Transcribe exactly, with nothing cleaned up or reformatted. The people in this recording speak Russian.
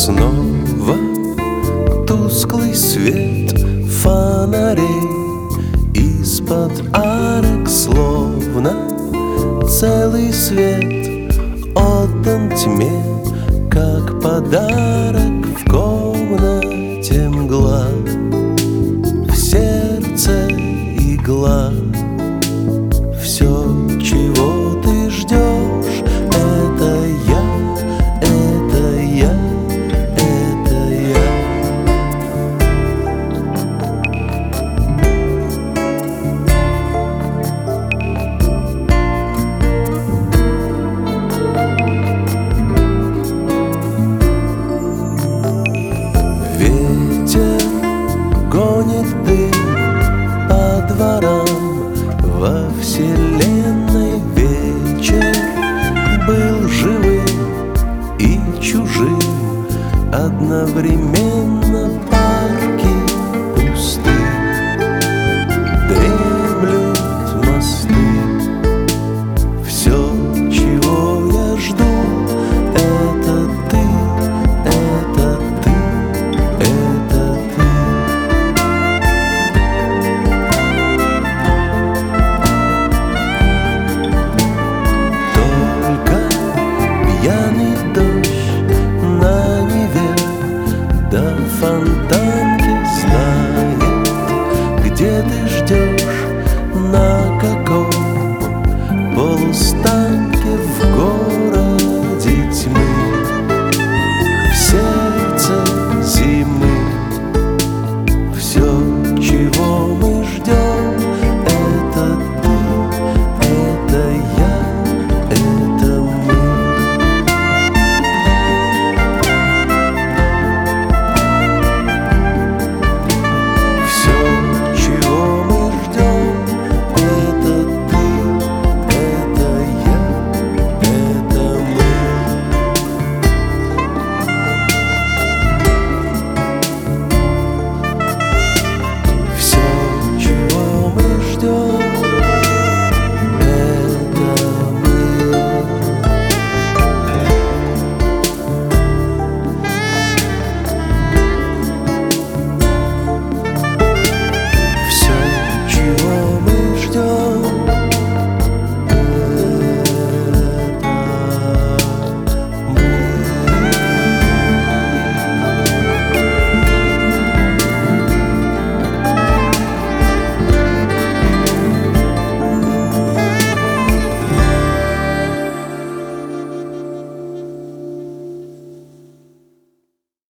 снова тусклый свет фонарей из-под арок, словно целый свет отдан тьме, как подарок в комнате мгла, в сердце игла. Все, чего ты ждешь, это я, это я, это я. Ветер гонит дым по дворам, во вселенной вечер был живым и чужим одновременно.